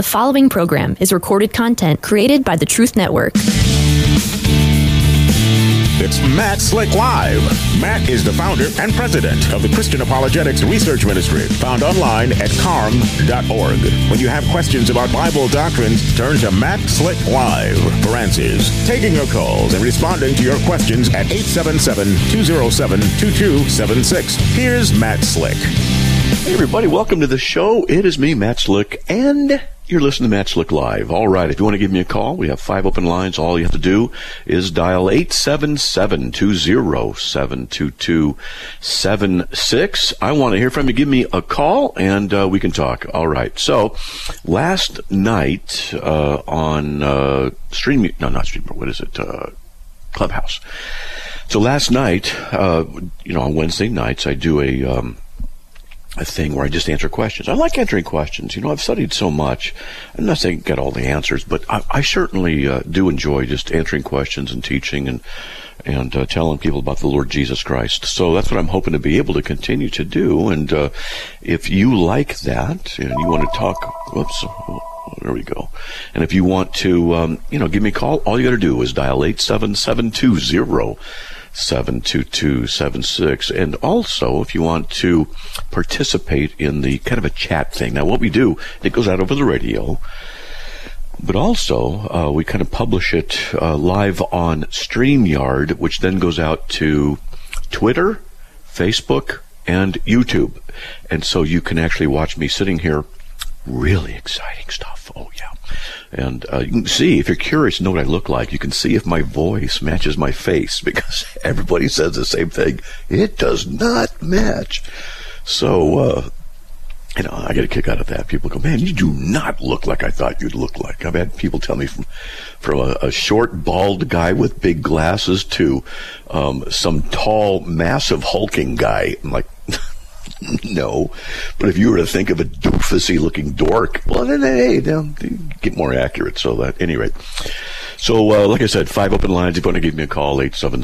The following program is recorded content created by the Truth Network. It's Matt Slick Live. Matt is the founder and president of the Christian Apologetics Research Ministry, found online at carm.org. When you have questions about Bible doctrines, turn to Matt Slick Live for answers. Taking your calls and responding to your questions at 877-207-2276. Here's Matt Slick. Hey everybody, welcome to the show. It is me, Matt Slick, and you're listening to Matt Slick Live. All right, if you want to give me a call, we have 5 open lines. All you have to do is dial 877-207-2276. I want to hear from you. Give me a call, and we can talk. All right, so last night on Clubhouse. So last night, on Wednesday nights, I do a thing where I just answer questions. I like answering questions. I've studied so much. I'm not saying get all the answers, but I certainly do enjoy just answering questions and teaching and telling people about the Lord Jesus Christ. So that's what I'm hoping to be able to continue to do. And if you like that and you want to talk, there we go. And if you want to, give me a call, all you got to do is dial 877-207-2276. And also, if you want to participate in the kind of a chat thing. Now, what we do, it goes out over the radio, but also we kind of publish it live on StreamYard, which then goes out to Twitter, Facebook, and YouTube. And so you can actually watch me sitting here. Really exciting stuff. Oh, yeah. And you can see, if you're curious to know what I look like, you can see if my voice matches my face, because everybody says the same thing. It does not match. So, I get a kick out of that. People go, man, you do not look like I thought you'd look like. I've had people tell me from a short, bald guy with big glasses to some tall, massive, hulking guy. I'm like, no, but if you were to think of a doofusy-looking dork, well, then, hey, get more accurate. So at any rate. So, like I said, 5 open lines. If you want to give me a call,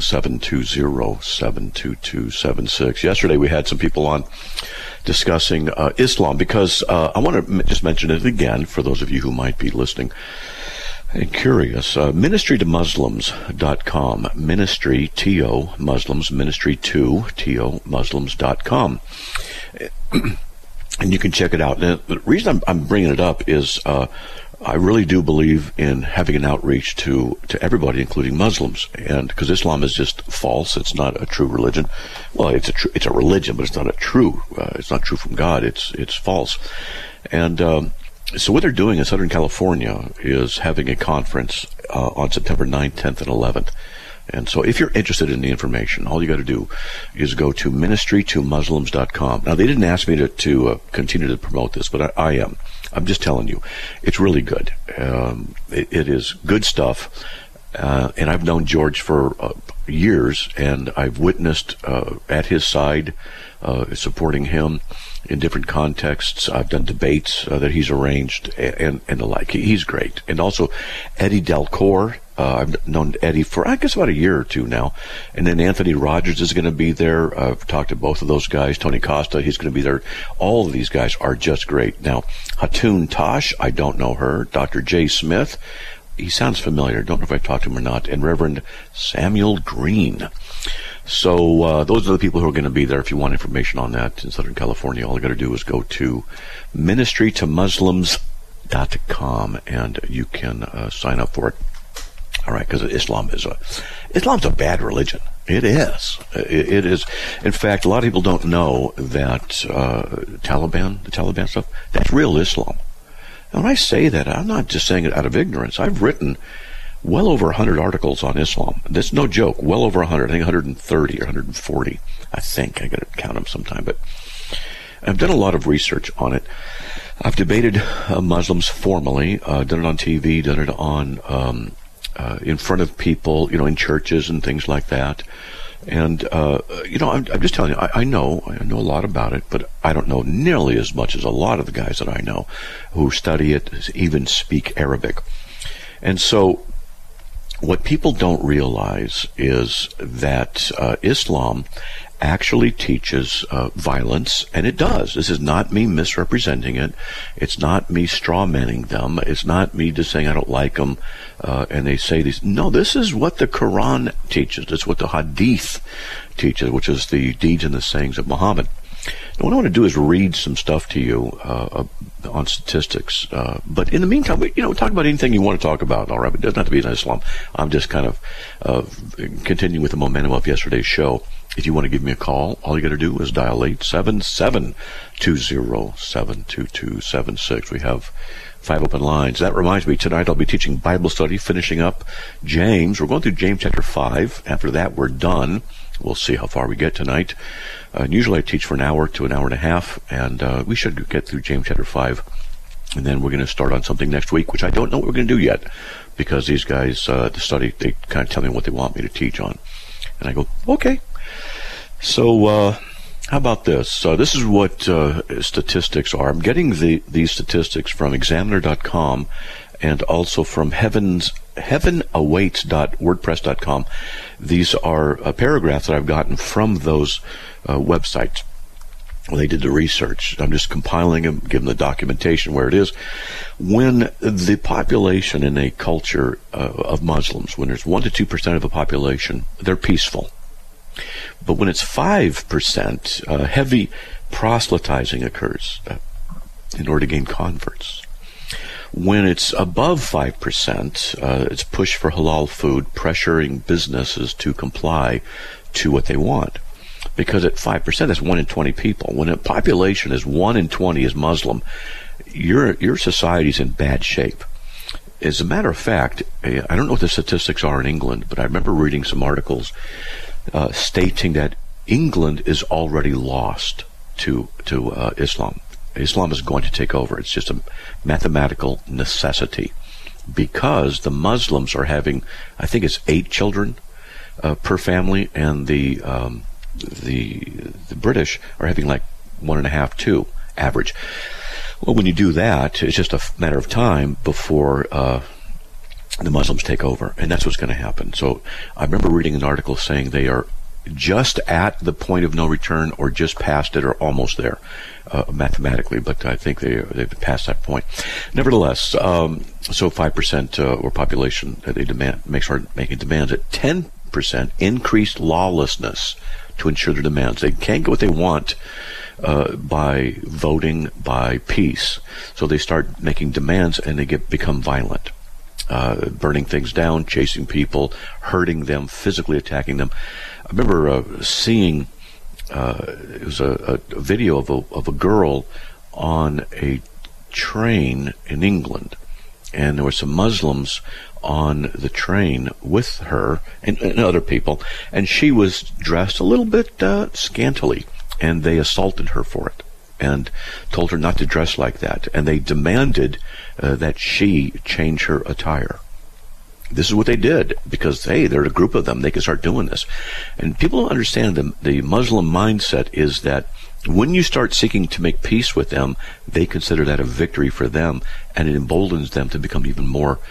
877-207-2276. Yesterday, we had some people on discussing Islam, because I want to just mention it again for those of you who might be listening and curious. Ministry2Muslims.com. Ministry, T-O, Muslims, Ministry 2, T-O, Muslims.com. And you can check it out. Now, the reason I'm bringing it up is I really do believe in having an outreach to everybody, including Muslims, and because Islam is just false. It's not a true religion. Well, it's a religion, but it's not it's not true from God. It's false. And so what they're doing in Southern California is having a conference on September 9th, 10th, and 11th. And so if you're interested in the information, all you got to do is go to ministry2muslims.com. Now, they didn't ask me to continue to promote this, but I am. I'm just telling you, it's really good. It is good stuff. And I've known George for years, and I've witnessed at his side, supporting him in different contexts. I've done debates that he's arranged and the like. He's great. And also Eddie Delcourt. I've known Eddie for, I guess, about a year or two now. And then Anthony Rogers is going to be there. I've talked to both of those guys. Tony Costa, he's going to be there. All of these guys are just great. Now, Hatun Tosh, I don't know her. Dr. Jay Smith, he sounds familiar. Don't know if I've talked to him or not. And Reverend Samuel Green. So those are the people who are going to be there. If you want information on that in Southern California, all you got to do is go to ministry2muslims.com, and you can sign up for it. All right, because Islam's a bad religion. It is. It is. In fact, a lot of people don't know that the Taliban stuff, that's real Islam. And when I say that, I'm not just saying it out of ignorance. I've written well over 100 articles on Islam. That's no joke. Well over 100. I think 130 or 140. I think. I got to count them sometime. But I've done a lot of research on it. I've debated Muslims formally, done it on TV, done it on in front of people, in churches and things like that. And, I'm just telling you, I know a lot about it, but I don't know nearly as much as a lot of the guys that I know who study it, even speak Arabic. And so what people don't realize is that Islam actually teaches violence, and it does. This is not me misrepresenting it. It's not me strawmanning them. It's not me just saying I don't like them, and they say these. No, this is what the Quran teaches. It's what the Hadith teaches, which is the deeds and the sayings of Muhammad. And what I want to do is read some stuff to you on statistics. But in the meantime, talk about anything you want to talk about, all right? But it doesn't have to be in Islam. I'm just kind of continuing with the momentum of yesterday's show. If you want to give me a call, all you got to do is dial 877-207-2276. We have 5 open lines. That reminds me, tonight I'll be teaching Bible study, finishing up James. We're going through James chapter 5. After that, we're done. We'll see how far we get tonight. And usually I teach for an hour to an hour and a half, and we should get through James chapter 5. And then we're going to start on something next week, which I don't know what we're going to do yet, because these guys, the study, they kind of tell me what they want me to teach on. And I go, okay. So how about this? This is what statistics are. I'm getting these statistics from Examiner.com and also from heavenowaits.wordpress.com. These are paragraphs that I've gotten from those websites. They did the research. I'm just compiling them, giving the documentation where it is. When the population in a culture of Muslims, when there's 1 to 2% of the population, they're peaceful. But when it's 5%, heavy proselytizing occurs in order to gain converts. When it's above 5%, it's push for halal food, pressuring businesses to comply to what they want. Because at 5%, that's 1 in 20 people. When a population is 1 in 20 is Muslim, your society's in bad shape. As a matter of fact, I don't know what the statistics are in England, but I remember reading some articles stating that England is already lost to Islam. Islam is going to take over. It's just a mathematical necessity, because the Muslims are having, I think it's 8 children per family, and the British are having like 1.5, 2 average. Well, when you do that, it's just a matter of time before the Muslims take over, and that's what's going to happen. So I remember reading an article saying they are just at the point of no return, or just past it, or almost there mathematically, but I think they've passed that point. Nevertheless, so 5% or population, they start making demands at 10%, increased lawlessness to ensure their demands. They can't get what they want by voting, by peace. So they start making demands, and they become violent. Burning things down, chasing people, hurting them, physically attacking them. I remember seeing it was a video of a girl on a train in England, and there were some Muslims on the train with her and other people, and she was dressed a little bit scantily, and they assaulted her for it and told her not to dress like that, and they demanded that she change her attire. This is what they did, because, hey, they're a group of them. They can start doing this. And people don't understand the Muslim mindset is that when you start seeking to make peace with them, they consider that a victory for them, and it emboldens them to become even more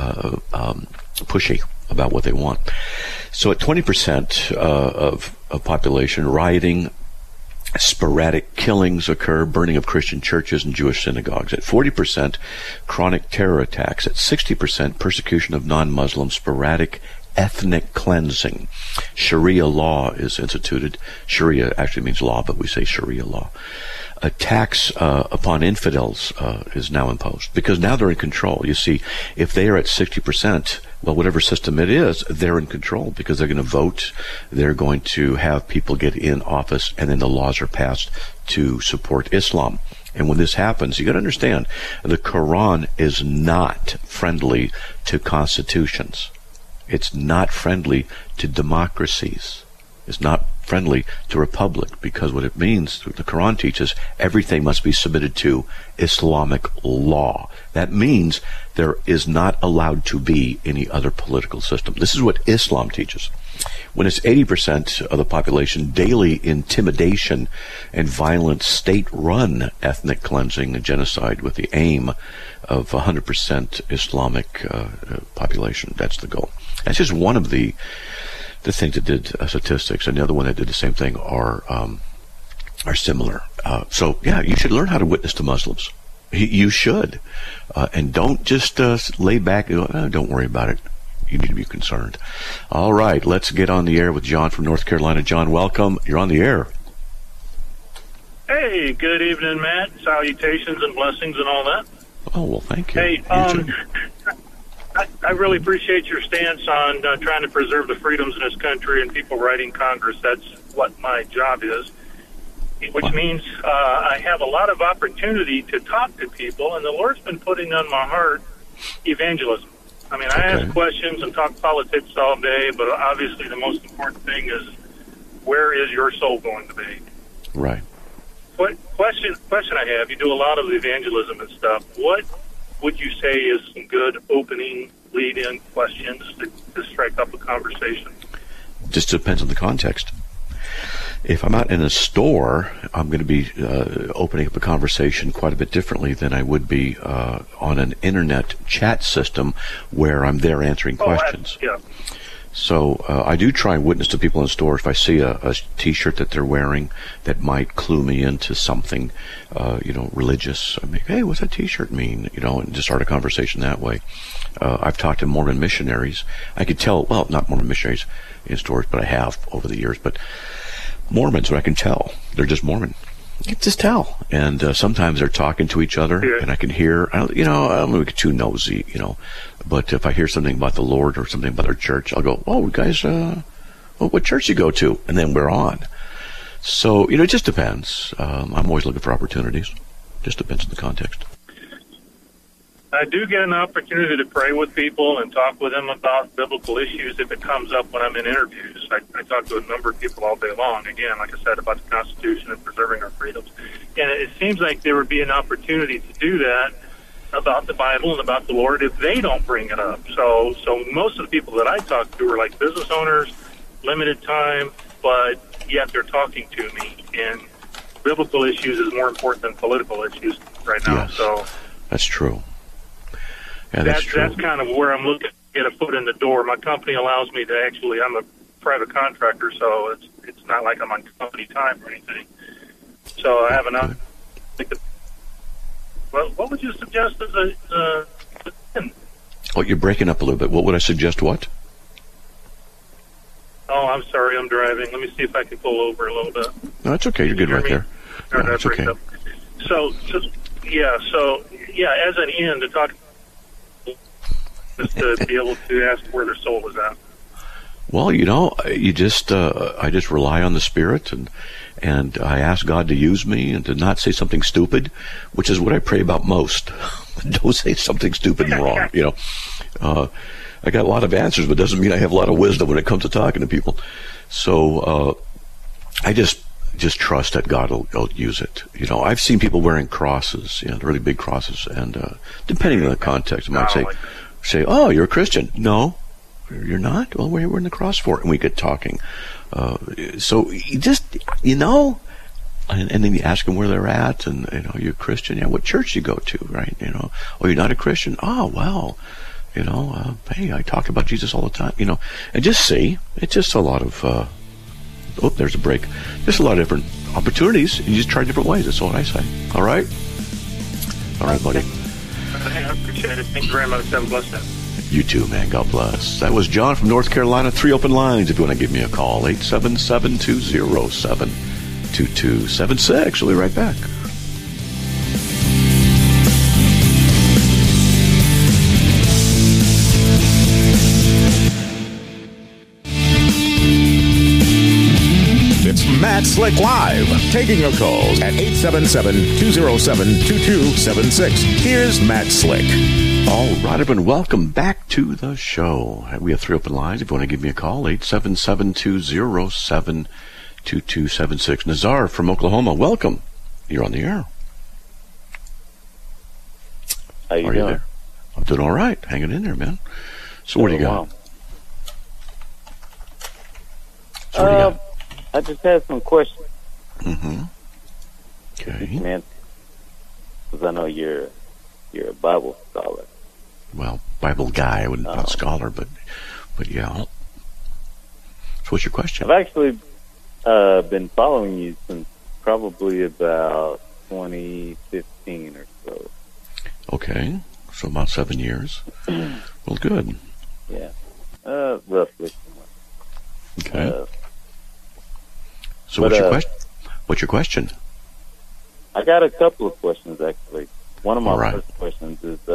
pushy about what they want. So at 20% of population, rioting, sporadic killings occur, burning of Christian churches and Jewish synagogues. At 40%, chronic terror attacks. At 60%, persecution of non-Muslims, sporadic ethnic cleansing. Sharia law is instituted. Sharia actually means law, but we say Sharia law. Attacks upon infidels is now imposed, because now they're in control. You see, if they are at 60%, well, whatever system it is, they're in control, because they're going to vote, they're going to have people get in office, and then the laws are passed to support Islam. And when this happens, you got to understand, the Quran is not friendly to constitutions. It's not friendly to democracies. It's not friendly to republic, because what it means, the Quran teaches, everything must be submitted to Islamic law. That means there is not allowed to be any other political system. This is what Islam teaches. When it's 80% of the population, daily intimidation and violent state-run ethnic cleansing and genocide with the aim of 100% Islamic population. That's the goal. That's just one of the the things that did statistics and the other one that did the same thing are similar. So yeah, you should learn how to witness to Muslims. You should, and don't just lay back and go, don't worry about it. You need to be concerned. All right, let's get on the air with John from North Carolina. John, welcome. You're on the air. Hey, good evening, Matt. Salutations and blessings and all that. Oh, well, thank you. Hey, I really appreciate your stance on trying to preserve the freedoms in this country and people writing Congress. That's what my job is, which means I have a lot of opportunity to talk to people, and the Lord's been putting on my heart evangelism. I mean, I ask questions and talk politics all day, but obviously the most important thing is, where is your soul going to be? Right. Question I have, you do a lot of evangelism and stuff. What would you say is some good opening lead-in questions to strike up a conversation? Just depends on the context. If I'm out in a store, I'm going to be opening up a conversation quite a bit differently than I would be on an internet chat system where I'm there answering questions. Yeah. So I do try and witness to people in stores. If I see a T-shirt that they're wearing that might clue me into something, religious, I'm like, hey, what's that T-shirt mean? And just start a conversation that way. I've talked to Mormon missionaries. I could tell, well, not Mormon missionaries in stores, but I have over the years. But Mormons, I can tell, they're just Mormon. You can just tell. And sometimes they're talking to each other, and I can hear, I don't want to get too nosy, but if I hear something about the Lord or something about our church, I'll go, oh, guys, what church do you go to? And then we're on. So, it just depends. I'm always looking for opportunities. Just depends on the context. I do get an opportunity to pray with people and talk with them about biblical issues if it comes up when I'm in interviews. I talk to a number of people all day long, again, like I said, about the Constitution and preserving our freedoms. And it seems like there would be an opportunity to do that about the Bible and about the Lord if they don't bring it up. So most of the people that I talk to are like business owners, limited time, but yet they're talking to me. And biblical issues is more important than political issues right now. Yes, so that's true. Yeah, that's true. That's kind of where I'm looking to get a foot in the door. My company allows me to actually, I'm a private contractor, so it's not like I'm on company time or anything. So I have an well, what would you suggest as a Oh, you're breaking up a little bit. What would I suggest? What? Oh, I'm sorry. I'm driving. Let me see if I can pull over a little bit. No, that's okay. You're good right there. No, that's okay. So, as an end to talk, just to be able to ask where their soul is at. Well, you just I just rely on the Spirit, and I ask God to use me and to not say something stupid, which is what I pray about most. Don't say something stupid and wrong. I got a lot of answers, but doesn't mean I have a lot of wisdom when it comes to talking to people. So I just trust that God will use it. I've seen people wearing crosses, really big crosses, and depending on the context, I might say, oh, you're a Christian. No, you're not? Well, what are you wearing the cross for? And we get talking. So you just, and then you ask them where they're at, and, you're a Christian? Yeah, what church do you go to, right? Oh, you're not a Christian? Oh, well, hey, I talk about Jesus all the time, and just see. It's just a lot of, there's a break. Just a lot of different opportunities, and you just try different ways. That's what I say. All right? All right, buddy. I appreciate it. Thank you very much. Have a blessed day. You too, man. God bless. That was John from North Carolina. 3 open lines if you want to give me a call. 877-207-2276. We'll be right back. It's Matt Slick Live, taking your calls at 877-207-2276. Here's Matt Slick. All right, everyone, welcome back to the show. We have 3 open lines. If you want to give me a call, 877-207-2276. Nazar from Oklahoma, welcome. You're on the air. How you doing? There? I'm doing all right. Hanging in there, man. So what do you got? So what do you got? I just had some questions. Mm-hmm. Okay. Man, because I know you're a Bible scholar. Well, Bible guy, I wouldn't not scholar, but yeah. So what's your question? I've actually been following you since probably about 2015 or so. Okay, so about 7 years. Well, good. Yeah, roughly. Okay. So what's your question? What's your question? I got a couple of questions, actually. One of my All right. first questions is,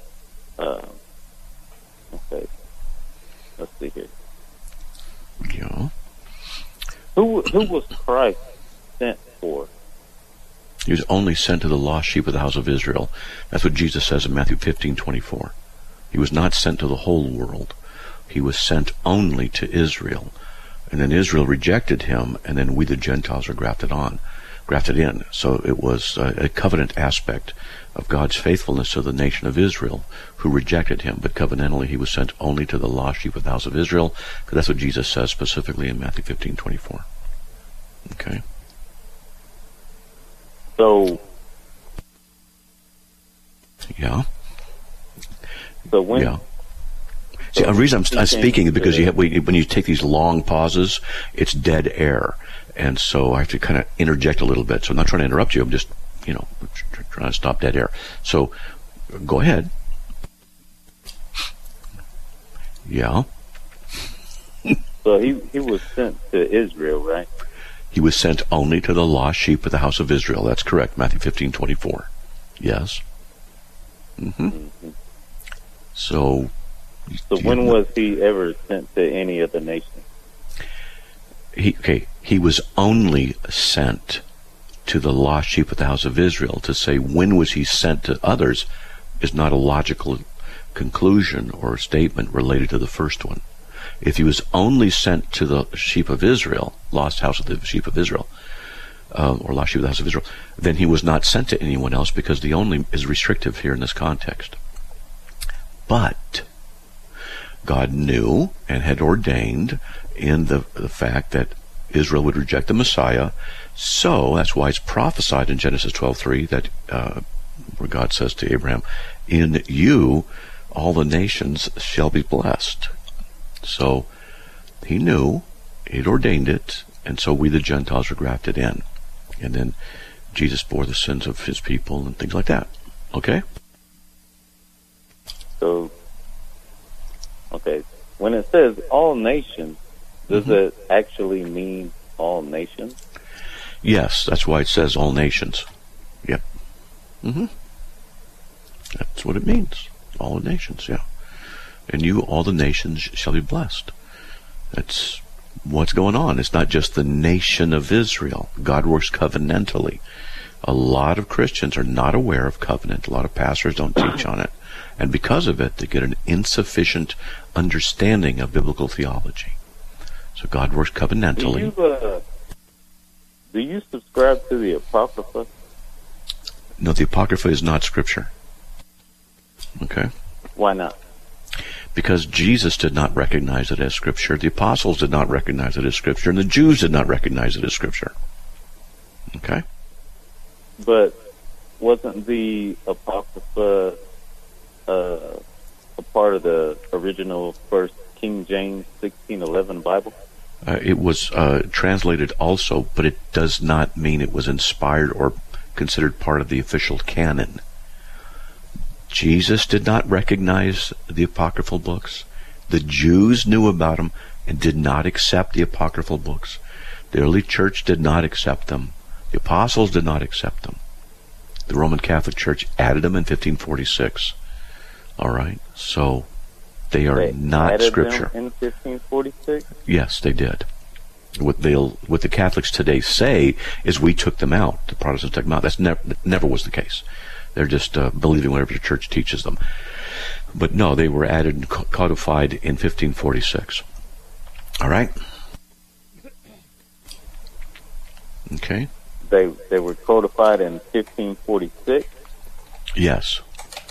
okay, let's see here. Yeah. Who was Christ sent for? He was only sent to the lost sheep of the house of Israel. That's what Jesus says in Matthew 15:24. He was not sent to the whole world. He was sent only to Israel. And then Israel rejected him, and then we the Gentiles are grafted in. So it was a covenant aspect of God's faithfulness to the nation of Israel who rejected him. But covenantally he was sent only to the lost sheep of the house of Israel, because that's what Jesus says specifically in Matthew 15:24. Okay. So, Yeah. so when? Yeah. See, the reason I'm speaking is because when you take these long pauses, it's dead air. And so I have to kind of interject a little bit. So I'm not trying to interrupt you. I'm just, trying to stop dead air. So go ahead. Yeah. So he was sent to Israel, right? He was sent only to the lost sheep of the house of Israel. That's correct. Matthew 15:24. Yes. Mm-hmm. So when was he ever sent to any of the nations? He was only sent to the lost sheep of the house of Israel. To say when was he sent to others is not a logical conclusion or statement related to the first one. If he was only sent to the sheep of Israel, lost house of the sheep of Israel, or lost sheep of the house of Israel, then he was not sent to anyone else, because the only is restrictive here in this context. But God knew and had ordained in the fact that Israel would reject the Messiah. So that's why it's prophesied in Genesis 12:3 that where God says to Abraham, "In you all the nations shall be blessed." So he knew, he'd ordained it, and so we the Gentiles were grafted in. And then Jesus bore the sins of his people and things like that. Okay? So, okay, when it says all nations, does it actually mean all nations? Yes, that's why it says all nations. Yep. That's what it means. All the nations, yeah. And you, all the nations, shall be blessed. That's what's going on. It's not just the nation of Israel. God works covenantally. A lot of Christians are not aware of covenant. A lot of pastors don't teach on it. And because of it, they get an insufficient understanding of biblical theology. So God works covenantally. Do you subscribe to the Apocrypha? No, the Apocrypha is not Scripture. Okay? Why not? Because Jesus did not recognize it as Scripture, the apostles did not recognize it as Scripture, and the Jews did not recognize it as Scripture. Okay? But wasn't the Apocrypha a part of the original First King James 1611 Bible? It was translated also, but it does not mean it was inspired or considered part of the official canon. Jesus did not recognize the apocryphal books. The Jews knew about them and did not accept the apocryphal books. The early church did not accept them. The apostles did not accept them. The Roman Catholic Church added them in 1546. All right, so they are not Scripture. Them in 1546? Yes, they did. What the Catholics today say is we took them out. The Protestants took them out. That's never was the case. They're just believing whatever the church teaches them. But no, they were added and codified in 1546. All right? Okay. They were codified in 1546? Yes.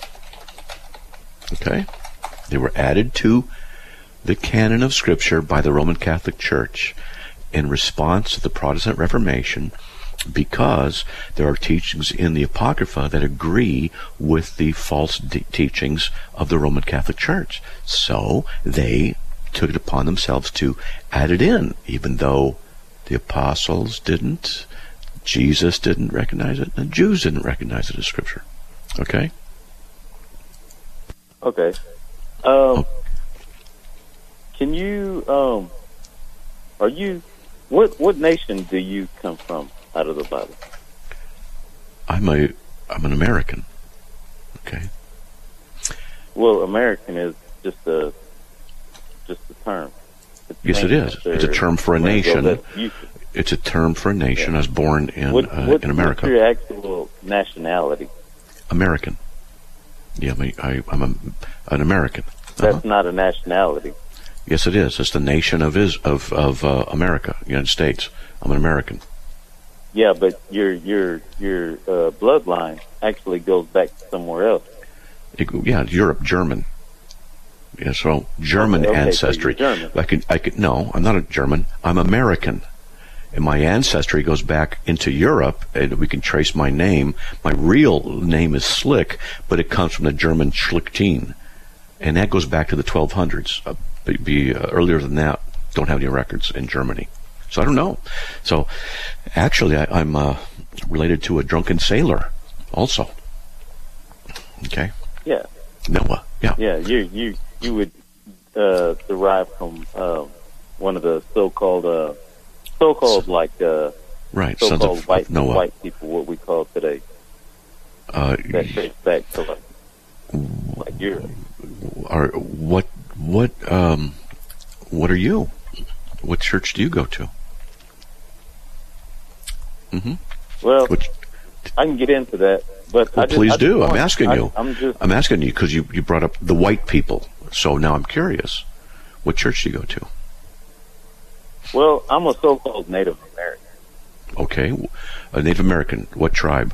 Okay. They were added to the canon of Scripture by the Roman Catholic Church in response to the Protestant Reformation, because there are teachings in the Apocrypha that agree with the false teachings of the Roman Catholic Church. So they took it upon themselves to add it in, even though the apostles didn't, Jesus didn't recognize it, and Jews didn't recognize it as Scripture. Okay? Okay. Can you, are you, what nation do you come from out of the Bible? I'm an American. Okay. Well, American is just a term. Yes, it is. It's a term for a nation. It's a term for a nation. I was born in America. What's your actual nationality? American. Yeah, I'm an American. That's not a nationality. Yes, it is. It's the nation of America, United States. I'm an American. Yeah, but your bloodline actually goes back somewhere else. Europe, German. Yeah, so German ancestry. So you're German. No, I'm not a German. I'm American. And my ancestry goes back into Europe, and we can trace my name. My real name is Slick, but it comes from the German Schlichtin. And that goes back to the 1200s. Earlier than that, don't have any records in Germany. So I don't know. So actually, I'm related to a drunken sailor also. Okay? Yeah. Noah, yeah. Yeah, you would derive from one of the so-called right, so-called sons of Noah. White people, what we call today. That trace back to like Europe. What are you? What church do you go to? Mm-hmm. Well, I can get into that, but please do. I'm asking you. I'm asking you because you brought up the white people. So now I'm curious. What church do you go to? Well, I'm a so-called Native American. Okay, a Native American. What tribe?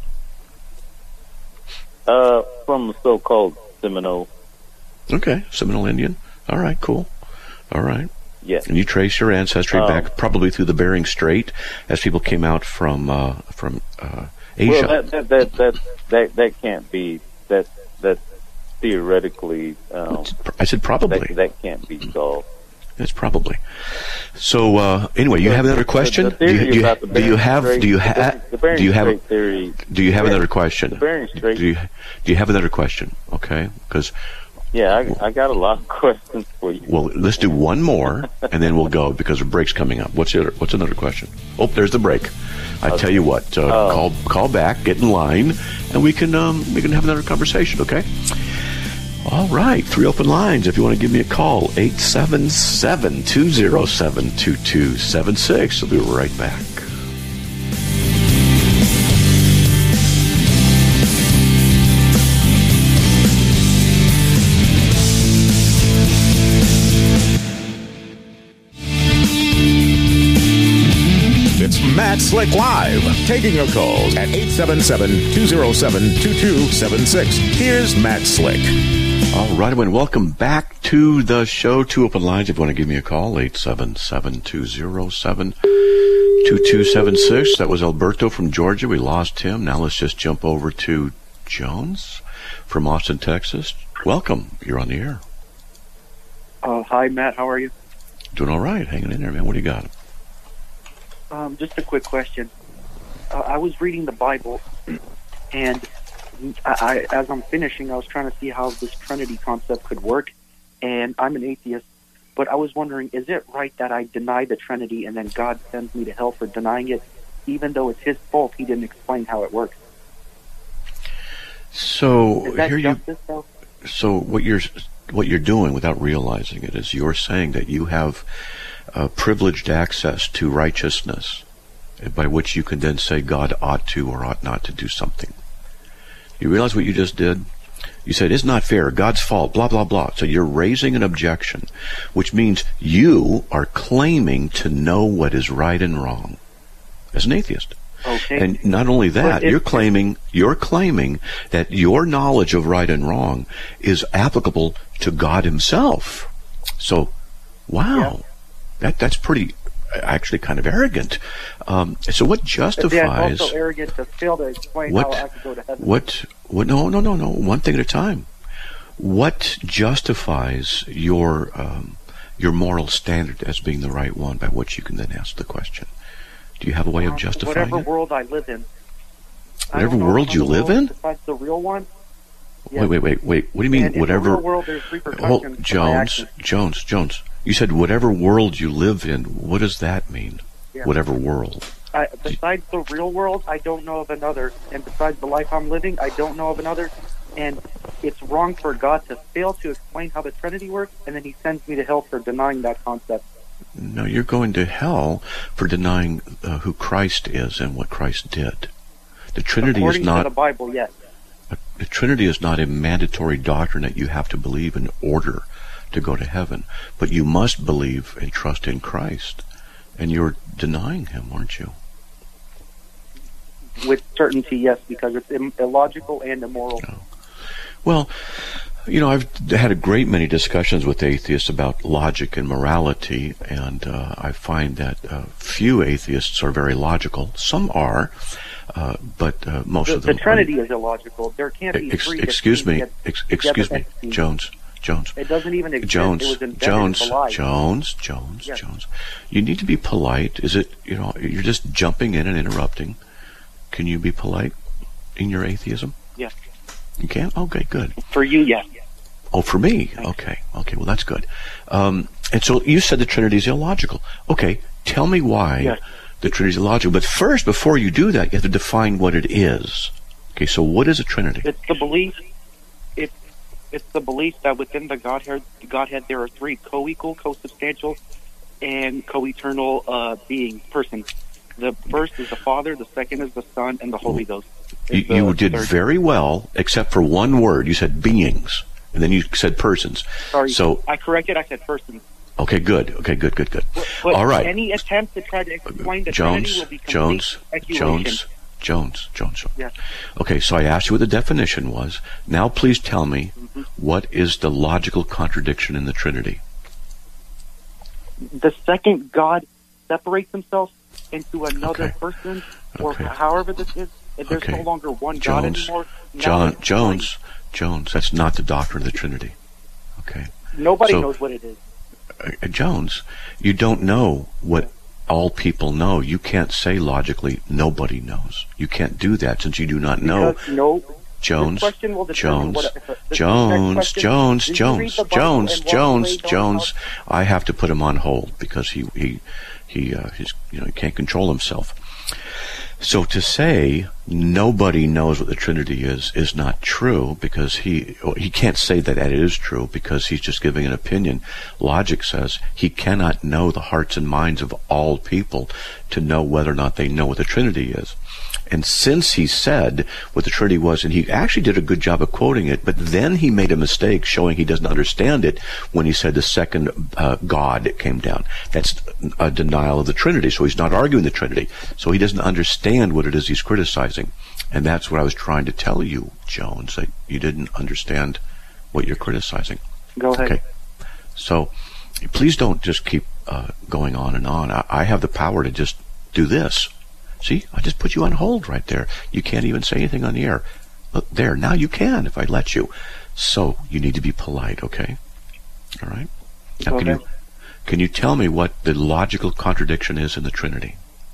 From the so-called Seminole. Okay, Seminole Indian. All right, cool. All right. Yes. And you trace your ancestry back probably through the Bering Strait as people came out from Asia. Well, that can't be that's theoretically. I said probably. That can't be solved. It's probably. So anyway, you have another question? Do you have another question? Do you have another question? Okay, because. Yeah, I got a lot of questions for you. Well, let's do one more, and then we'll go because the break's coming up. What's another question? Oh, there's the break. I tell you what, call back, get in line, and we can have another conversation. Okay. All right, 3 open lines. If you want to give me a call, 877-207-2276. I'll be right back. Matt Slick Live, taking your calls at 877-207-2276. Here's Matt Slick. All right, and welcome back to the show. 2 open lines. If you want to give me a call, 877-207-2276. That was Alberto from Georgia. We lost him. Now let's just jump over to Jones from Austin, Texas. Welcome. You're on the air. Hi, Matt. How are you? Doing all right. Hanging in there, man. What do you got? Just a quick question. I was reading the Bible, and as I'm finishing, I was trying to see how this Trinity concept could work, and I'm an atheist, but I was wondering, is it right that I deny the Trinity and then God sends me to hell for denying it, even though it's His fault He didn't explain how it works? So is that here justice, though? So what you're doing without realizing it is you're saying that you have privileged access to righteousness, by which you can then say God ought to or ought not to do something. You realize what you just did? You said, it's not fair, God's fault, blah, blah, blah. So you're raising an objection, which means you are claiming to know what is right and wrong as an atheist. Okay. And not only that, you're claiming that your knowledge of right and wrong is applicable to God Himself. So, wow. Yeah. That's pretty, actually kind of arrogant. So what justifies... It's also arrogant to fail to explain how I could go to heaven. No. One thing at a time. What justifies your your moral standard as being the right one by which you can then ask the question. Do you have a way of justifying whatever it? world I live in. Whatever world you live in? Besides the real one. Yeah. Wait. What do you mean, And whatever? In the real world, there's repercussions for my actions. Jones. You said whatever world you live in. What does that mean? Yeah. Whatever world. Besides the real world, I don't know of another. And besides the life I'm living, I don't know of another. And it's wrong for God to fail to explain how the Trinity works, and then he sends me to hell for denying that concept. No, you're going to hell for denying who Christ is and what Christ did. The Trinity According is not to the Bible, yes. The Trinity is not a mandatory doctrine that you have to believe in order to go to heaven, but you must believe and trust in Christ, and you're denying him, aren't you? With certainty, yes, because it's illogical and immoral. No. Well, I've had a great many discussions with atheists about logic and morality, and I find that few atheists are very logical. Some are, but most of them. The Trinity is illogical. There can't be three. Excuse me, Jones. It doesn't even exist. Jones. It was invented to lie. Jones. You need to be polite. Is it? You're just jumping in and interrupting. Can you be polite in your atheism? Yes. You can? Okay, good. For you, yes. Oh, for me? Okay, well, that's good. And so you said the Trinity is illogical. Okay, tell me why the Trinity is illogical. But first, before you do that, you have to define what it is. Okay, so what is a Trinity? It's the belief. It's the belief that within the Godhead there are three co-equal, co-substantial, and co-eternal persons. The first is the Father, the second is the Son, and the Holy Ghost. You did very well, except for one word. You said beings, and then you said persons. Sorry, so I corrected. I said persons. Okay, good. But all right. Any attempt to try to explain the Trinity will be complete speculation. Jones. Yes. Okay, so I asked you what the definition was. Now please tell me what is the logical contradiction in the Trinity? The second God separates himself into another person, or however this is, and there's no longer one God anymore. Jones, that's not the doctrine of the Trinity. Okay. Nobody knows what it is. Jones, you don't know what all people know. You can't say logically, nobody knows. You can't do that since you do not know. Jones, I have to put him on hold because he can't control himself. So to say nobody knows what the Trinity is not true, because he can't say that it is true because he's just giving an opinion. Logic says he cannot know the hearts and minds of all people to know whether or not they know what the Trinity is. And since he said what the Trinity was, and he actually did a good job of quoting it, but then he made a mistake showing he doesn't understand it when he said the second God came down. That's a denial of the Trinity, so he's not arguing the Trinity. So he doesn't understand what it is he's criticizing. And that's what I was trying to tell you, Jones, that you didn't understand what you're criticizing. Go ahead. Okay. So please don't just keep going on and on. I have the power to just do this. See, I just put you on hold right there. You can't even say anything on the air. Look, there, now you can if I let you. So you need to be polite, okay? All right? Now, can you tell me what the logical contradiction is in the Trinity?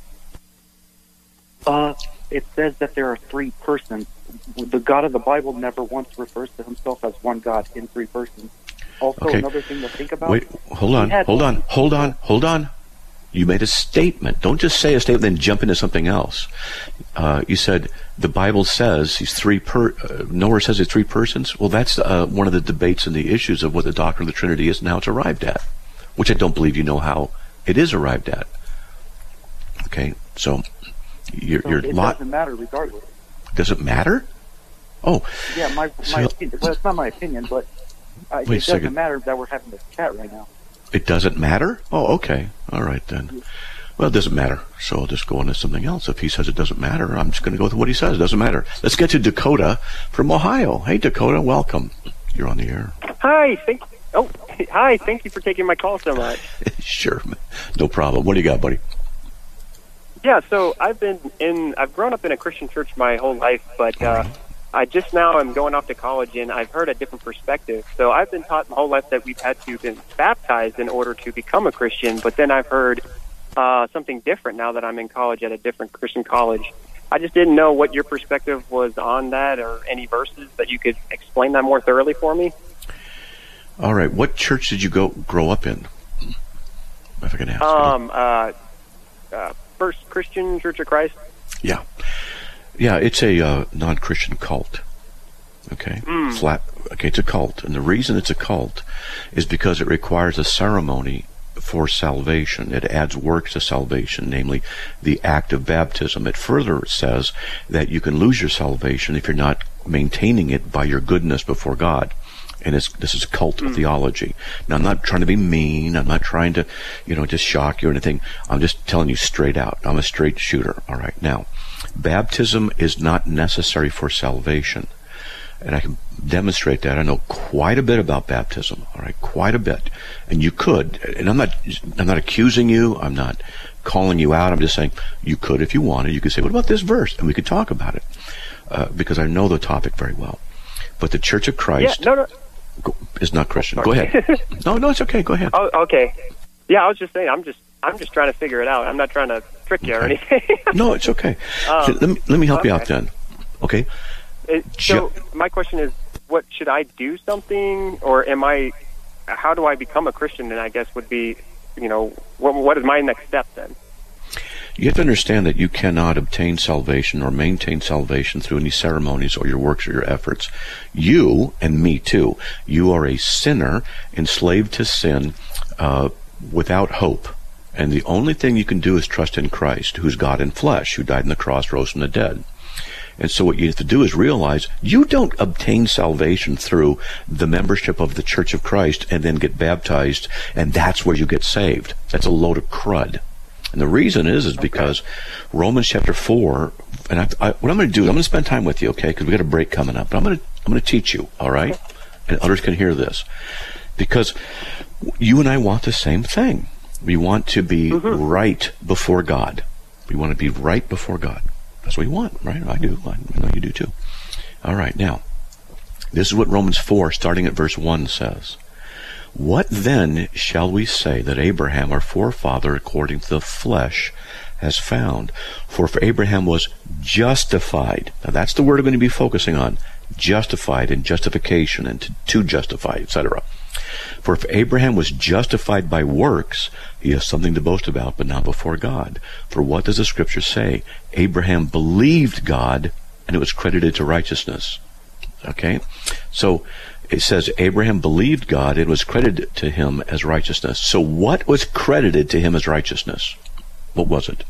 It says that there are three persons. The God of the Bible never once refers to himself as one God in three persons. Also, another thing to think about. Wait, hold on. You made a statement. Don't just say a statement then jump into something else. You said the Bible says he's nowhere says he's three persons. Well, that's one of the debates and the issues of what the doctrine of the Trinity is and how it's arrived at, which I don't believe you know how it is arrived at. Okay, so it doesn't matter regardless. Does it matter? Oh, yeah, my opinion. Well, it's not my opinion, but it doesn't matter that we're having this chat right now. It doesn't matter? Oh, okay. All right, then. Well, it doesn't matter, so I'll just go on to something else. If he says it doesn't matter, I'm just going to go with what he says. It doesn't matter. Let's get to Dakota from Ohio. Hey, Dakota, welcome. You're on the air. Hi, thank you for taking my call so much. Sure, no problem. What do you got, buddy? Yeah, so I've grown up in a Christian church my whole life, but I just now am going off to college, and I've heard a different perspective. So I've been taught my whole life that we've had to be baptized in order to become a Christian, but then I've heard something different now that I'm in college at a different Christian college. I just didn't know what your perspective was on that, or any verses that you could explain that more thoroughly for me. All right. What church did you grow up in? If I can ask. First Christian Church of Christ. Yeah. Yeah, it's a non-Christian cult. Okay? Okay, it's a cult. And the reason it's a cult is because it requires a ceremony for salvation. It adds works to salvation, namely the act of baptism. It further says that you can lose your salvation if you're not maintaining it by your goodness before God. And this is a cult theology. Now, I'm not trying to be mean. I'm not trying to, just shock you or anything. I'm just telling you straight out. I'm a straight shooter. All right. Now, baptism is not necessary for salvation. And I can demonstrate that. I know quite a bit about baptism. All right. Quite a bit. And you could, and I'm not accusing you. I'm not calling you out. I'm just saying you could, if you wanted. You could say, what about this verse? And we could talk about it. Because I know the topic very well. But the Church of Christ... Yeah, no. is not Christian. Go ahead. No, it's okay. Go ahead. Oh, okay. Yeah, I was just saying, I'm just trying to figure it out. I'm not trying to trick you or anything. No, it's okay. Let me help you out then. Okay. So my question is, what should I do something, or how do I become a Christian? And I guess would be, what is my next step then? You have to understand that you cannot obtain salvation or maintain salvation through any ceremonies or your works or your efforts. You, and me too, you are a sinner enslaved to sin without hope. And the only thing you can do is trust in Christ, who's God in flesh, who died on the cross, rose from the dead. And so what you have to do is realize you don't obtain salvation through the membership of the Church of Christ and then get baptized, and that's where you get saved. That's a load of crud. And the reason is because Romans chapter 4, and what I'm going to do is I'm going to spend time with you, okay, because we got a break coming up. But I'm going to teach you, all right? And others can hear this. Because you and I want the same thing. We want to be right before God. We want to be right before God. That's what we want, right? I do. I know you do too. All right, now, this is what Romans 4, starting at verse 1 says. What then shall we say that Abraham, our forefather, according to the flesh, has found? For if Abraham was justified, now that's the word I'm going to be focusing on, justified and justification and to justify, etc. For if Abraham was justified by works, he has something to boast about, but not before God. For what does the Scripture say? Abraham believed God, and it was credited to righteousness. Okay? So, it says Abraham believed God, and it was credited to him as righteousness. So what was credited to him as righteousness? What was it?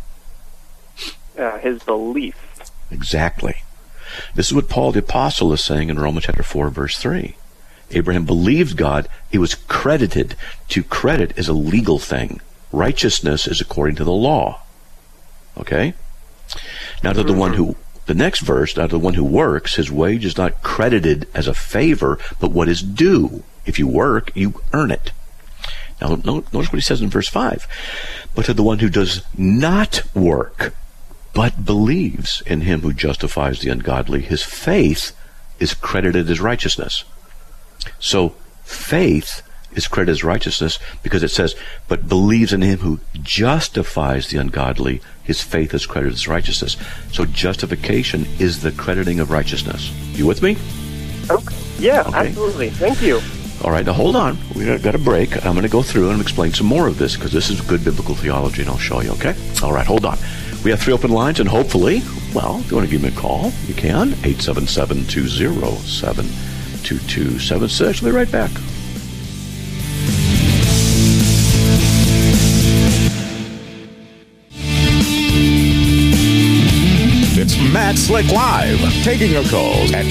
His belief. Exactly. This is what Paul the Apostle is saying in Romans chapter 4, verse 3. Abraham believed God. It was credited. To credit is a legal thing. Righteousness is according to the law. Okay? Now to the next verse, now to the one who works, his wage is not credited as a favor, but what is due. If you work, you earn it. Now, notice what he says in verse 5. But to the one who does not work, but believes in him who justifies the ungodly, his faith is credited as righteousness. So, faith is credited as righteousness because it says, but believes in him who justifies the ungodly, his faith is credited as righteousness. So justification is the crediting of righteousness. You with me? Okay. Yeah, okay. Absolutely. Thank you. All right, now hold on. We've got a break. I'm going to go through and explain some more of this because this is good biblical theology, and I'll show you, okay? All right, hold on. We have 3 open lines, and hopefully, well, if you want to give me a call, you can. 877-207-2276. We'll be right back. It's Matt Slick Live, taking your calls at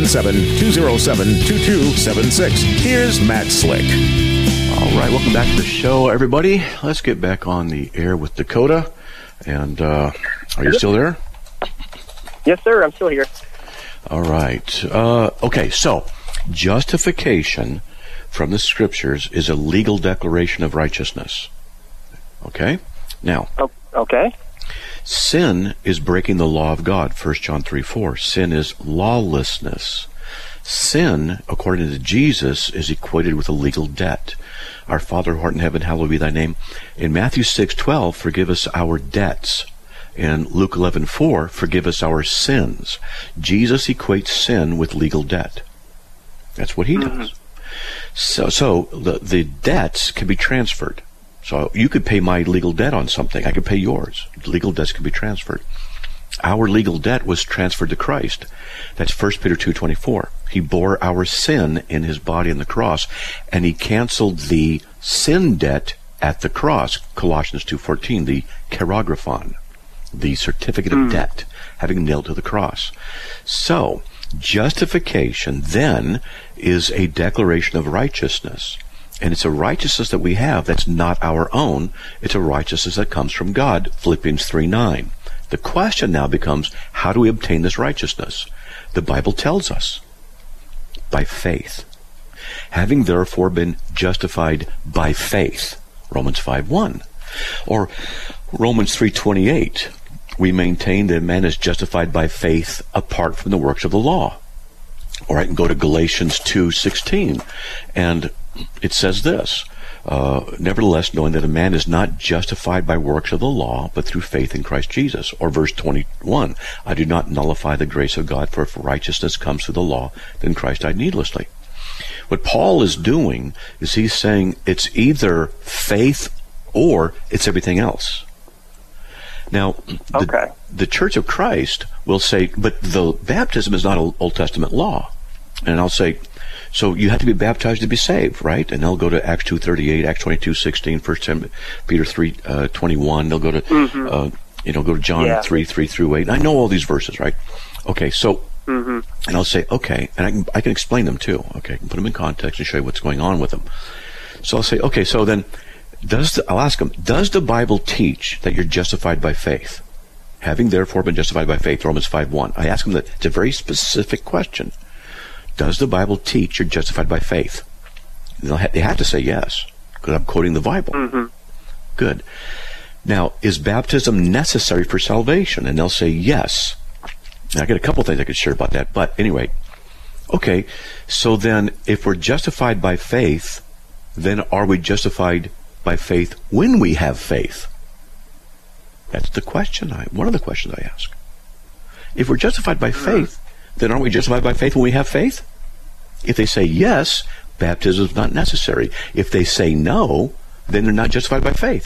877-207-2276. Here's Matt Slick. All right, welcome back to the show, everybody. Let's get back on the air with Dakota. And are you still there? Yes, sir, I'm still here. All right. Okay, so justification from the Scriptures is a legal declaration of righteousness. Okay? Now. Okay. Sin is breaking the law of God, 1 John 3:4. Sin is lawlessness. Sin, according to Jesus, is equated with a legal debt. Our Father who art in heaven, hallowed be thy name. In Matthew 6:12, forgive us our debts. In Luke 11:4, forgive us our sins. Jesus equates sin with legal debt. That's what he does. So the debts can be transferred. So you could pay my legal debt on something. I could pay yours. Legal debts can be transferred. Our legal debt was transferred to Christ. That's 1 Peter 2:24. He bore our sin in his body on the cross, and he canceled the sin debt at the cross. Colossians 2:14, the keragraphon, the certificate of debt, having nailed to the cross. So, justification then is a declaration of righteousness. And it's a righteousness that we have that's not our own. It's a righteousness that comes from God. Philippians 3:9. The question now becomes, how do we obtain this righteousness? The Bible tells us, by faith. Having therefore been justified by faith, Romans 5:1. Or Romans 3:28, we maintain that man is justified by faith apart from the works of the law. Or I can go to Galatians 2:16, and it says this, nevertheless, knowing that a man is not justified by works of the law, but through faith in Christ Jesus. Or verse 21, I do not nullify the grace of God, for if righteousness comes through the law, then Christ died needlessly. What Paul is doing is he's saying it's either faith or it's everything else. Now, the Church of Christ will say, but the baptism is not an Old Testament law. And I'll say, so you have to be baptized to be saved, right? And they'll go to Acts 2:38, Acts 22:16, 1 Peter 3:21. They'll go to, go to John 3:3 through 8. And I know all these verses, right? Okay, so, and I'll say, okay, and I can explain them too. Okay, I can put them in context and show you what's going on with them. So I'll say, okay, so then, I'll ask them, does the Bible teach that you're justified by faith? Having therefore been justified by faith, Romans 5:1. I ask them that. It's a very specific question. Does the Bible teach you're justified by faith? They have to say yes, because I'm quoting the Bible. Good. Now, is baptism necessary for salvation? And they'll say yes. Now, I got a couple things I could share about that, but anyway. Okay, so then if we're justified by faith, then are we justified by faith when we have faith? That's the question. One of the questions I ask. If we're justified by faith, then aren't we justified by faith when we have faith? If they say yes, baptism is not necessary. If they say no, then they're not justified by faith.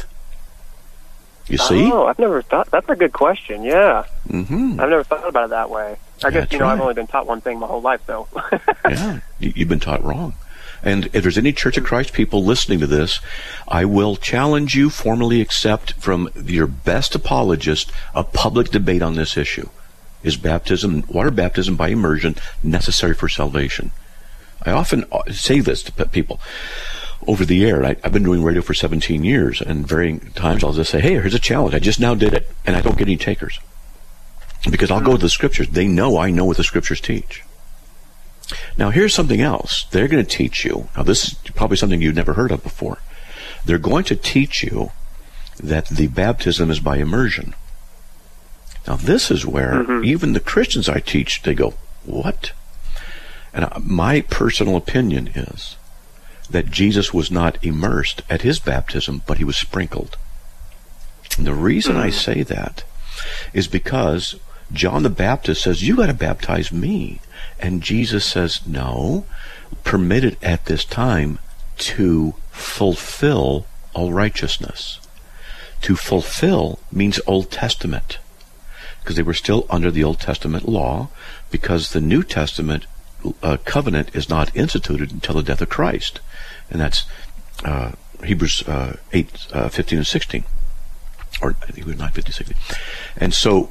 You see? Oh, I've never thought. That's a good question. Yeah. I've never thought about it that way. I guess right. I've only been taught one thing my whole life, though. Yeah, you've been taught wrong. And if there's any Church of Christ people listening to this, I will challenge you, formally accept from your best apologist, a public debate on this issue. Is water baptism by immersion necessary for salvation? I often say this to people over the air. I've been doing radio for 17 years, and varying times I'll just say, hey, here's a challenge. I just now did it, and I don't get any takers. Because I'll go to the Scriptures. They know I know what the Scriptures teach. Now, here's something else. They're going to teach you. Now, this is probably something you've never heard of before. They're going to teach you that the baptism is by immersion. Now, this is where even the Christians I teach, they go, what? And my personal opinion is that Jesus was not immersed at his baptism, but he was sprinkled. And the reason I say that is because John the Baptist says, you got to baptize me. And Jesus says, no, permitted at this time to fulfill all righteousness. To fulfill means Old Testament, because they were still under the Old Testament law, because the New Testament covenant is not instituted until the death of Christ. And that's Hebrews 8:15 and 16. Or I think it was not 15, 16. And so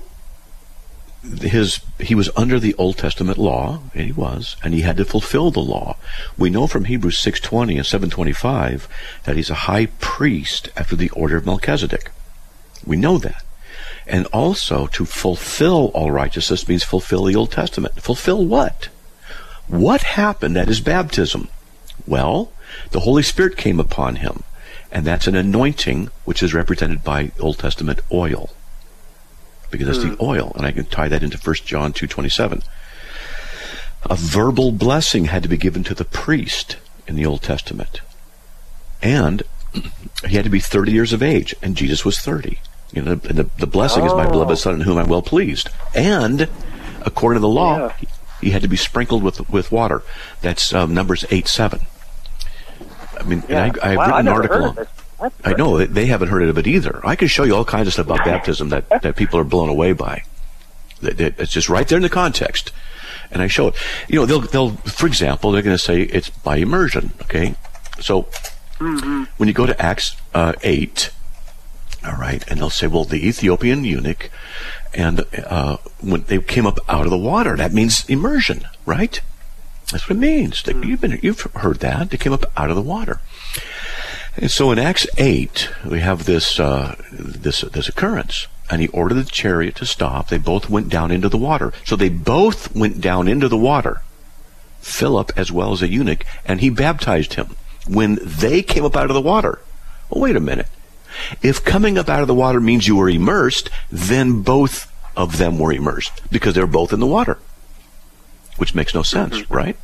he was under the Old Testament law, and he had to fulfill the law. We know from Hebrews 6:20 and 7:25 that he's a high priest after the order of Melchizedek. We know that. And also, to fulfill all righteousness means fulfill the Old Testament. Fulfill what? What happened at his baptism? Well, the Holy Spirit came upon him, and that's an anointing which is represented by Old Testament oil. because that's the oil, and I can tie that into 1 John 2:27. A verbal blessing had to be given to the priest in the Old Testament, and he had to be 30 years of age, and Jesus was 30. You know, the blessing is my beloved Son in whom I'm well pleased. And according to the law, he had to be sprinkled with water. That's Numbers 8:7. I mean, and I've written an article on it. I know they haven't heard of it either. I can show you all kinds of stuff about baptism that people are blown away by. It's just right there in the context, and I show it. You know, they'll for example, they're going to say it's by immersion. Okay, so when you go to Acts 8, all right, and they'll say, well, the Ethiopian eunuch, and when they came up out of the water, that means immersion, right? That's what it means. You've heard that. They came up out of the water. And so in Acts 8, we have this occurrence. And he ordered the chariot to stop. They both went down into the water. So they both went down into the water, Philip as well as a eunuch, and he baptized him. When they came up out of the water, well, wait a minute. If coming up out of the water means you were immersed, then both of them were immersed because they were both in the water, which makes no sense, right?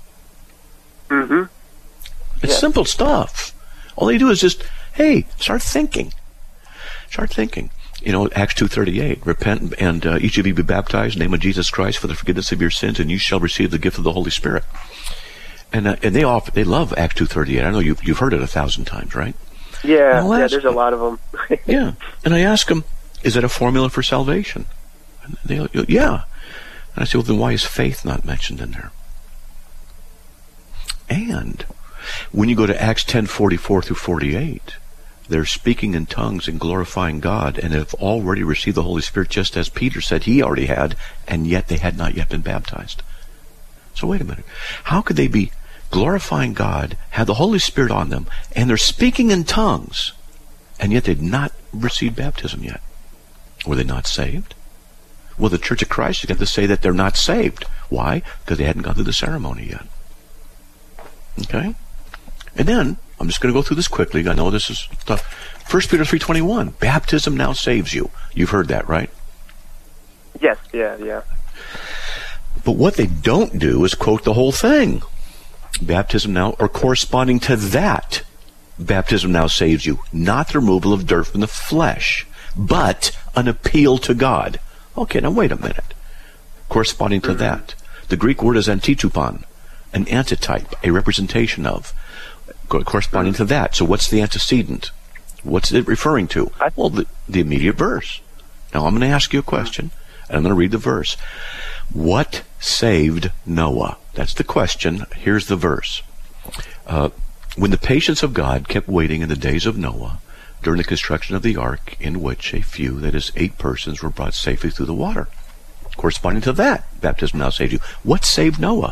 It's simple stuff. All they do is just, hey, start thinking. Start thinking. You know, Acts 2:38, repent and each of you be baptized in the name of Jesus Christ for the forgiveness of your sins, and you shall receive the gift of the Holy Spirit. And they love Acts 2:38. I know you've heard it 1,000 times, right? Yeah, there's a lot of them. Yeah, and I ask them, is that a formula for salvation? And they go, yeah. And I say, well, then why is faith not mentioned in there? And when you go to Acts 10:44 through 48, they're speaking in tongues and glorifying God, and have already received the Holy Spirit, just as Peter said he already had, and yet they had not yet been baptized. So wait a minute. How could they be glorifying God, have the Holy Spirit on them, and they're speaking in tongues, and yet they've not received baptism yet? Were they not saved? Well, the Church of Christ is going to say that they're not saved. Why? Because they hadn't gone through the ceremony yet. Okay? And then, I'm just going to go through this quickly. I know this is tough. 1 Peter 3:21, baptism now saves you. You've heard that, right? Yes, yeah. But what they don't do is quote the whole thing. Baptism now, or corresponding to that, baptism now saves you. Not the removal of dirt from the flesh, but an appeal to God. Okay, now wait a minute. Corresponding to that, the Greek word is antitupon, an antitype, a representation of. Corresponding to that. So what's the antecedent? What's it referring to? Well, the immediate verse. Now I'm going to ask you a question, and I'm going to read the verse. What saved Noah? That's the question. Here's the verse. When the patience of God kept waiting in the days of Noah, during the construction of the ark, in which a few, that is 8 persons, were brought safely through the water. Corresponding to that, baptism now saved you. What saved Noah?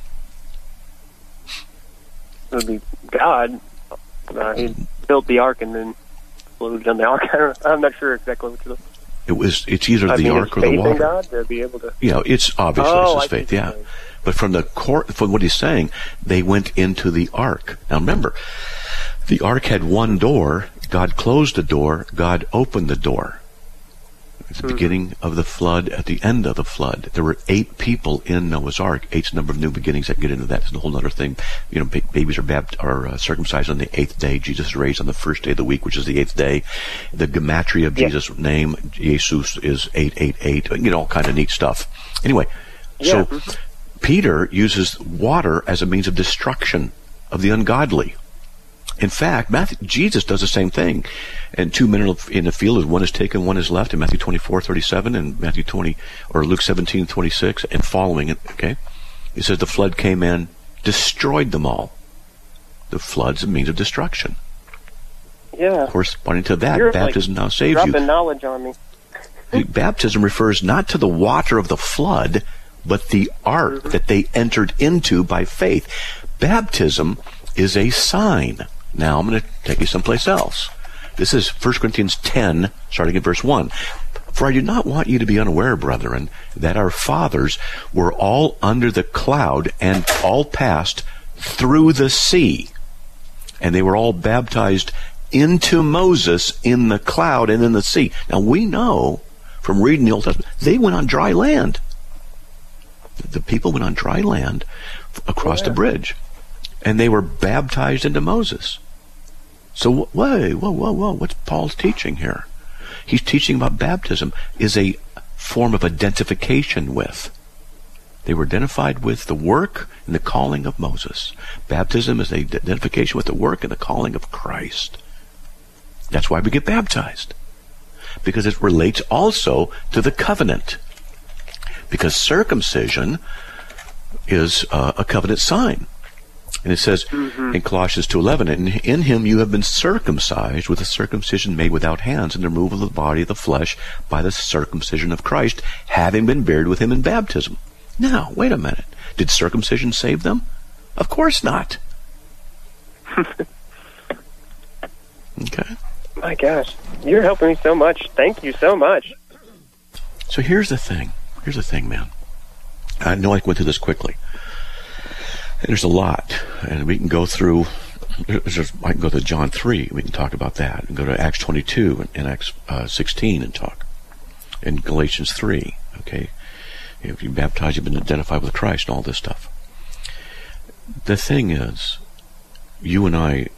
It would be God. He built the ark and then floated on the ark. I'm not sure exactly what to do. It's either the ark or the water. In God to be able to... You know, it's obviously it's his faith, yeah. But from what he's saying, they went into the ark. Now remember, the ark had one door. God closed the door. God opened the door. At the beginning of the flood, at the end of the flood, there were 8 people in Noah's ark. 8's the number of new beginnings. I can get into that. It's a whole other thing. You know, babies are circumcised on the 8th day. Jesus is raised on the first day of the week, which is the 8th day. The gematria of Jesus' name, Jesus, is 888. You know, all kind of neat stuff. Anyway, so Peter uses water as a means of destruction of the ungodly. In fact, Jesus does the same thing. And 2 men in the field, one is taken, one is left, in Matthew 24:37 and Matthew 20 or Luke 17:26 and following it. Okay, it says the flood came in, destroyed them all. The flood's a means of destruction. Yeah. Corresponding to that, You're baptism now saves you. Dropping knowledge on me. The baptism refers not to the water of the flood, but the ark that they entered into by faith. Baptism is a sign. Now I'm going to take you someplace else. This is 1 Corinthians 10, starting at verse 1. For I do not want you to be unaware, brethren, that our fathers were all under the cloud and all passed through the sea. And they were all baptized into Moses in the cloud and in the sea. Now we know from reading the Old Testament. They went on dry land. The people went on dry land across the bridge, and they were baptized into Moses. So, whoa, what's Paul's teaching here? He's teaching about baptism is a form of identification with. They were identified with the work and the calling of Moses. Baptism is an identification with the work and the calling of Christ. That's why we get baptized, because it relates also to the covenant. Because circumcision is a covenant sign. And it says in Colossians 2:11, in him you have been circumcised with a circumcision made without hands, and the removal of the body of the flesh by the circumcision of Christ, having been buried with him in baptism. Now, wait a minute. Did circumcision save them? Of course not. Okay. My gosh, you're helping me so much. Thank you so much. So here's the thing. Here's the thing, man. I know I went through this quickly. And there's a lot. And we can go through, I can go to John 3. We can talk about that. And go to Acts 22 and Acts 16 and talk. And Galatians 3. Okay. If you're baptized, you've been identified with Christ and all this stuff. The thing is, you and I,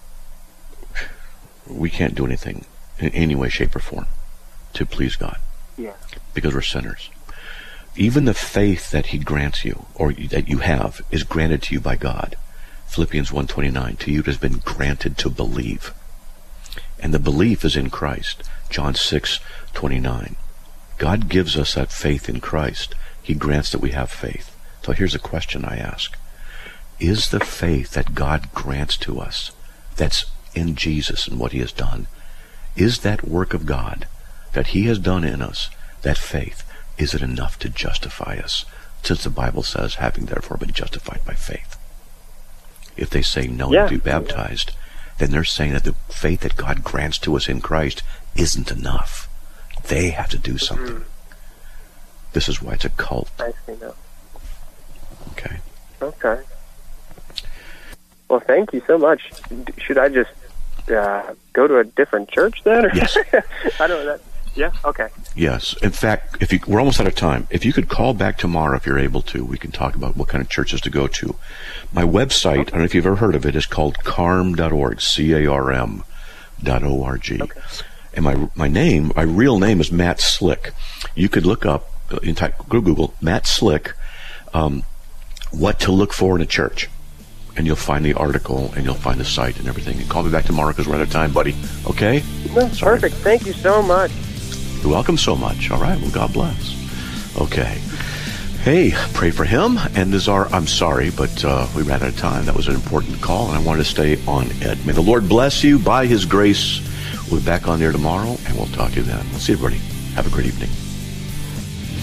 we can't do anything in any way, shape, or form to please God. Yeah. Because we're sinners. Even the faith that he grants you, or that you have, is granted to you by God. Philippians 1:29, to you it has been granted to believe. And the belief is in Christ. John 6:29. God gives us that faith in Christ. He grants that we have faith. So here's a question I ask. Is the faith that God grants to us, that's in Jesus and what he has done, is that work of God that he has done in us, that faith, is it enough to justify us? Since the Bible says, having therefore been justified by faith. If they say no to be baptized, then they're saying that the faith that God grants to us in Christ isn't enough. They have to do something. This is why it's a cult. I see now. Okay. Okay. Well, thank you so much. Should I just go to a different church then? Or? Yes. I don't know that. Yeah. Okay. Yes. In fact, we're almost out of time. If you could call back tomorrow, if you're able to, we can talk about what kind of churches to go to. My website, I don't know if you've ever heard of it, is called carm.org, CARM.org. Okay. And my real name is Matt Slick. You could look up, go Google Matt Slick, what to look for in a church. And you'll find the article, and you'll find the site and everything. And call me back tomorrow because we're out of time, buddy. Okay? That's perfect. Thank you so much. You're welcome so much. All right. Well, God bless. Okay. Hey, pray for him. And I'm sorry, but we ran out of time. That was an important call, and I wanted to stay on it. May the Lord bless you. By his grace, we'll be back on there tomorrow, and we'll talk to you then. We'll see everybody. Have a great evening.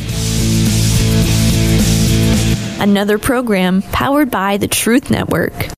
Another program powered by the Truth Network.